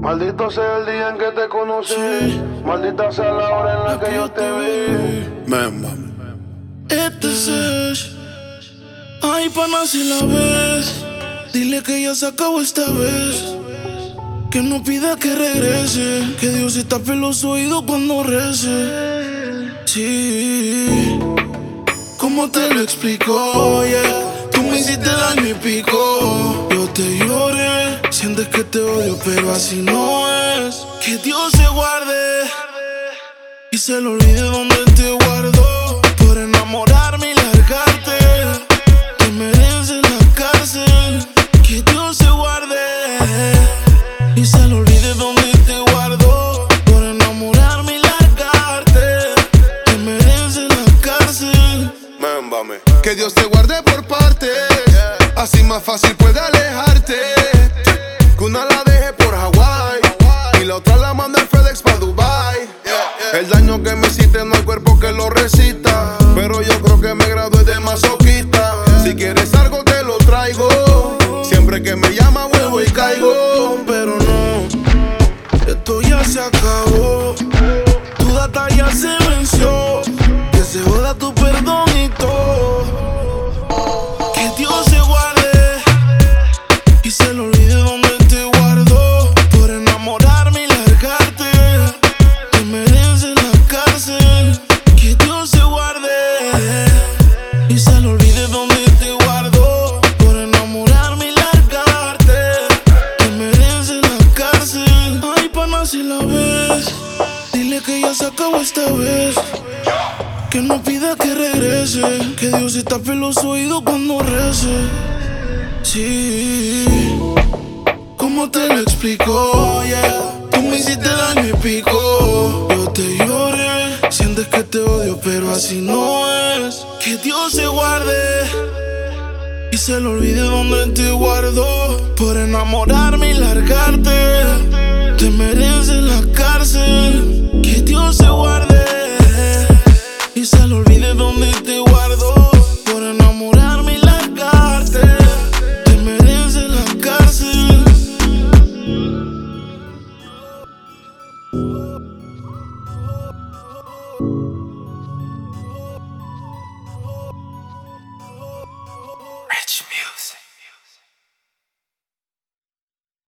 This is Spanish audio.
Maldito sea el día en que te conocí. Maldita sea la hora en la que yo te vi. Este es. Ay, pana, si la ves, dile que ya se acabó esta vez. Que no pida que regrese. Que Dios se tape los oídos cuando rece. Sí. ¿Cómo te lo explico? Yeah. Tú me hiciste daño y pico. Yo te lloré. Sientes que te odio, pero así no es. Que Dios se guarde y se le olvide donde te guardó. Por enamorarme y largarte, te mereces la cárcel. Que Dios se guarde y se le olvide donde te guardó. Por enamorarme y largarte, te mereces la cárcel. Que Dios te guarde por partes, así más fácil puede alejarte. Que una la deje por Hawái y la otra la manda en FedEx pa' Dubai. El daño que me hiciste no hay cuerpo que lo resista, pero yo creo que me gradué de masoquista. Si quieres algo te lo traigo, siempre que me llama vuelvo y caigo. Pero no, esto ya se acabó. Tu data ya se venció. Que se joda tu perdón y todo. Que Dios se guarde y se le olvide donde te guardó. Por enamorarme y largarte, te mereces la cárcel. Que Dios se guarde y se le olvide donde te guardó. Por enamorarme y largarte, te mereces la cárcel. Ay, pana, si la ves, dile que ya se acabó esta vez. Que no pida que regrese. Que Dios se tape los oídos cuando rece. Sí. ¿Cómo te lo explico? Yeah. Tú me hiciste daño y pico. Yo te lloré. Sientes que te odio, pero así no es. Que Dios se guarde y se le olvide donde te guardó. Por enamorarme y largarte, te mereces la cárcel. Que Dios se guarde y se le olvide donde te guardó. Por enamorarme y largarte.